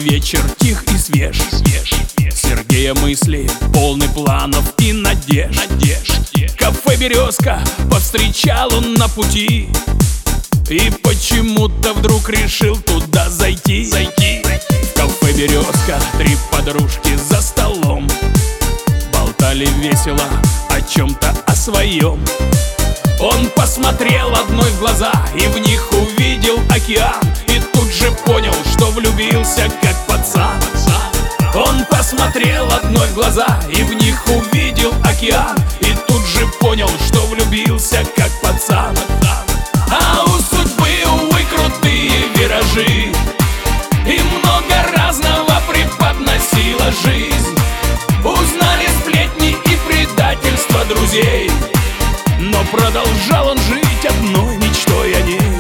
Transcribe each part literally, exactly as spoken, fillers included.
вечер тих и свеж, свеж. Сергея мысли полны планов и надежд, надежд. Кафе «Березка» повстречал он на пути и почему-то вдруг решил туда зайти, зайти. В кафе «Березка» три подружки за столом болтали весело о чем-то о своем. Он посмотрел одной в глаза и в них увидел океан, и тут же понял, что влюбился как пацан. Он посмотрел одной в глаза и в них увидел океан, и тут же понял, что влюбился как пацан. А у судьбы, увы, крутые виражи, и много разного преподносила жизнь. Узнали сплетни и предательство друзей, но продолжал он жить одной мечтой о ней.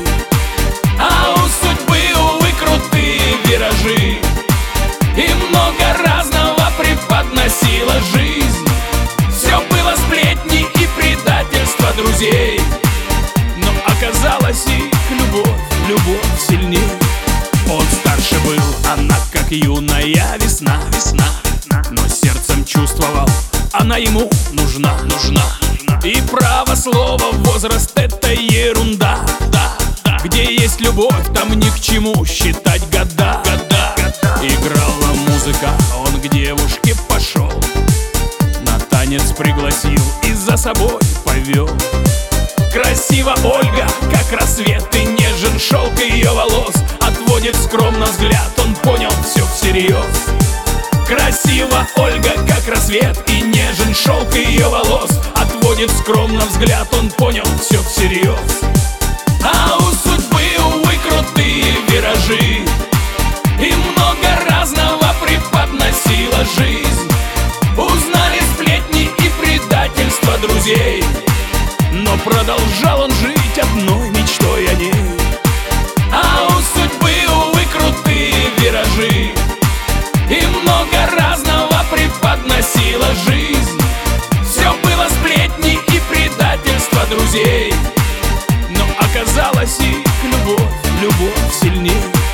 А у судьбы, увы, крутые виражи, и много разного преподносила жизнь. Все было сплетни и предательство друзей, но оказалась их любовь, любовь сильней. Он старше был, она как юная весна, весна. Но сердцем чувствовал, она ему нужна, нужна. И право слово, возраст — это ерунда, да, да. Где есть любовь, там ни к чему считать года, года. Играла музыка, он к девушке пошел, на танец пригласил и за собой повел. Красива Ольга, как рассвет, и нежен шелк ее волос. Отводит скромно взгляд, он понял все всерьез. Красива Ольга, как рассвет, и нежен шелк ее волос. Отводит скромно взгляд, он понял все всерьез. А у судьбы, увы, крутые виражи, и много разного преподносила жизнь. Узнали сплетни и предательство друзей, но продолжал он жить одной мечтой о ней. А у судьбы, увы, крутые виражи, и много разного преподносила жизнь. Все было сплетни и предательство друзей, но оказалась их любовь, любовь сильней.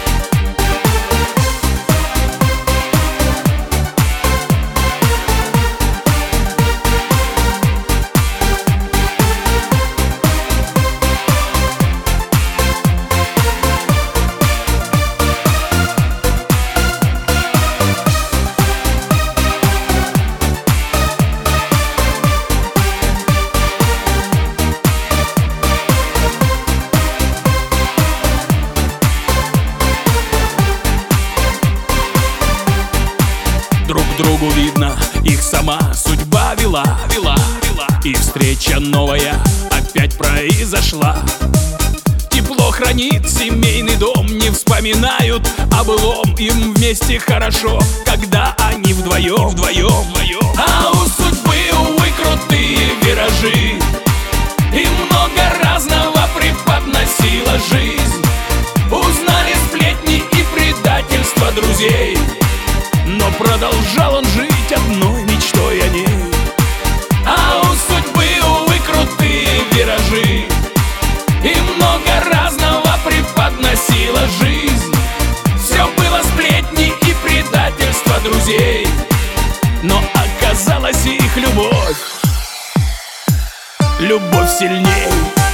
Друг другу видно, их сама судьба вела, вела, вела. И встреча новая опять произошла. Тепло хранит семейный дом, не вспоминают о былом. Им вместе хорошо, когда они вдвоем, вдвоем, вдвоем. А у судьбы, увы, крутые виражи, и много разного преподносила жизнь. Узнали сплетни и предательство друзей, но продолжал он жить одной мечтой о ней. А у судьбы, увы, крутые виражи, и много разного преподносила жизнь. Все было сплетни и предательство друзей, но оказалась их любовь, любовь сильней.